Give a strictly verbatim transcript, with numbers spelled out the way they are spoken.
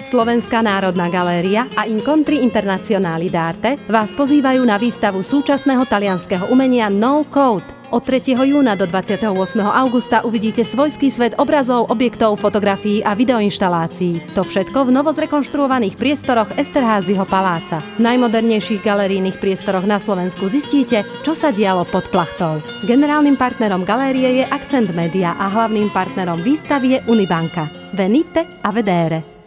Slovenská národná galéria a Incontri Internazionali d'Arte vás pozývajú na výstavu súčasného talianskeho umenia No Code. Od tretieho júna do dvadsiateho ôsmeho augusta uvidíte svojský svet obrazov, objektov, fotografií a videoinštalácií. To všetko v novozrekonštruovaných priestoroch Esterházyho paláca. V najmodernejších galerijných priestoroch na Slovensku zistíte, čo sa dialo pod plachtou. Generálnym partnerom galérie je Akcent Media a hlavným partnerom výstavy je Unibanka. Venite a vedere.